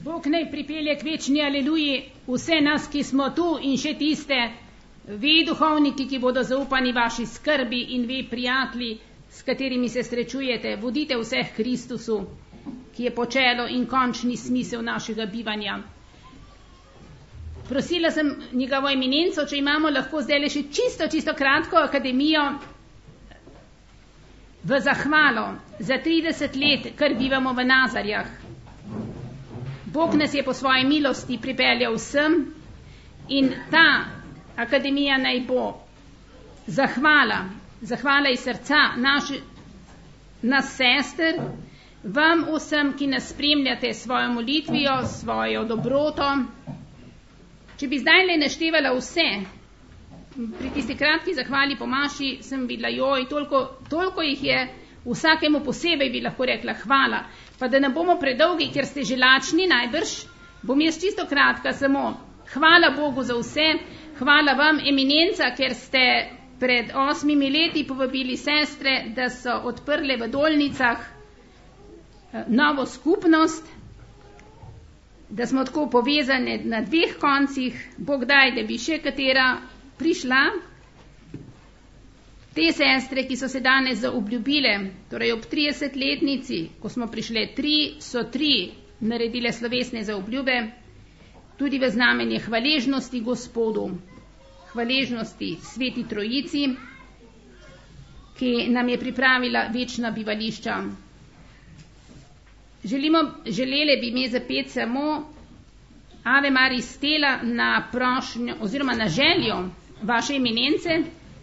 Bog naj pripelje k večni aleluji vse nas, ki smo tu, in še tiste, vi duhovniki, ki bodo zaupani vaši skrbi, in vi prijatelji, s katerimi se srečujete, vodite vseh Kristusu, ki je počelo in končni smisel našega bivanja. Prosila sem njegovo eminenco, če imamo lahko zdaj še čisto kratko akademijo v zahvalo za 30 let, kar bivamo v Nazarjah. Bog nas je po svoji milosti pripeljal vsem in ta akademija naj bo zahvala iz srca nas sester, vam vsem, ki nas spremljate s svojo molitvijo, svojo dobroto. Če bi zdaj le naštevala vse, pri tisti kratki zahvali po maši sem videla, toliko jih je, vsakemu posebej bi lahko rekla hvala, pa da ne bomo predolgi, ker ste že lačni najbrž, bom jaz čisto kratka samo. Hvala Bogu za vse, hvala vam eminenca, ker ste pred 8 leti povabili sestre, da so odprle v Dolnicah novo skupnost, da smo tako povezani na 2 koncih. Bog daj, da bi še katera prišla. Te sestre, ki so se danes zaobljubile, torej ob 30-letnici, ko smo prišle 3, so 3 naredile slovesne zaobljube, tudi v znamenje hvaležnosti Gospodu, hvaležnosti Sveti Trojici, ki nam je pripravila večna bivališča. Želeli bi me zapeti samo Ave Maris Stella na prošnjo oziroma na željo vaše eminence,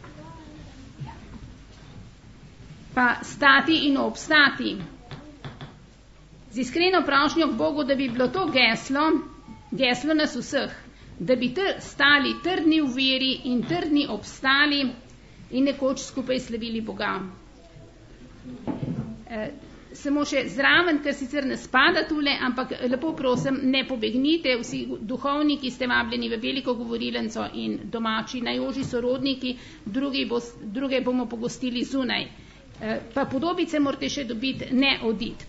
pa stati in obstati. Z iskreno prošnjo k Bogu, da bi bilo to geslo nas vseh, da bi stali trdni v veri in trdni obstali in nekoč skupaj slavili Boga. Samo še zraven, ker sicer ne spada tule, ampak lepo prosim, ne pobegnite, vsi duhovniki ste vabljeni v veliko govorilenco in domači najožji sorodniki, druge bomo pogostili zunaj. Pa podobice morate še dobiti, ne oditi.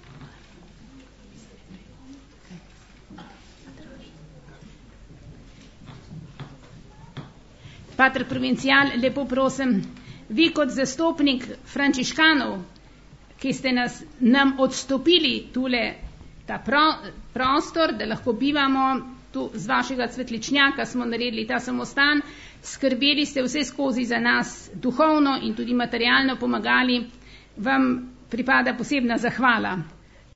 Pater Provincial, lepo prosim, vi kot zastopnik frančiškanov, ki ste nam odstopili tule ta prostor, da lahko bivamo tu z vašega cvetličnjaka, smo naredili ta samostan, skrbeli ste vse skozi za nas duhovno in tudi materialno pomagali, vam pripada posebna zahvala.